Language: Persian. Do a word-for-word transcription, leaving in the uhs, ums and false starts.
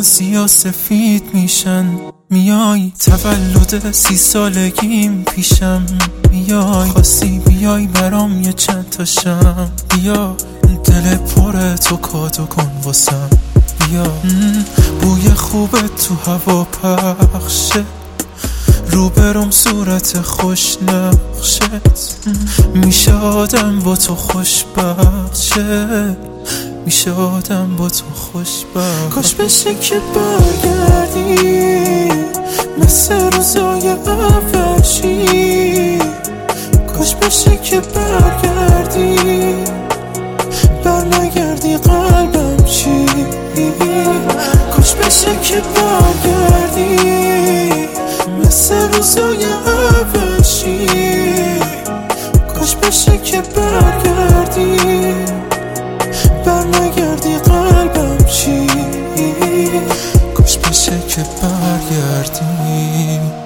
سیاه سفید میشن. میای تولد سی سالگیم پیشم، میای خواستی بیای برام یه چند تا شم. بیا دل پر تو کادو کن واسم، بیا بوی خوبت تو هوا پخشه، رو برم صورت خوش نقشت. میشه آدم با تو خوشبخت شه، میشه آدم با تو خوشبخت. کاش بشه که برگردی مثل روزای اولشی، کاش بشه که برگردی بر نگردی قلبم چی. کاش بشه که برگردی مثل روزای اولشی، کاش بشه که برگردی بر نگردی قلبم چی. کاش بشه که برگردی.